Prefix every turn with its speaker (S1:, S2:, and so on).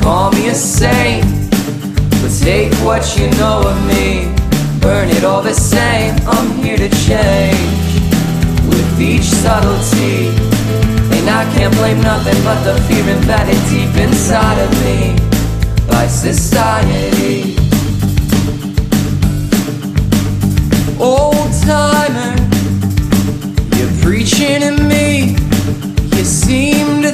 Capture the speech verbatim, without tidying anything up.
S1: call me a saint, but take what you know of me, burn it all the same. I'm here to change with each subtlety, and I can't blame nothing but the fear embedded deep inside of me by society. Old timer, you're preaching to me. You seem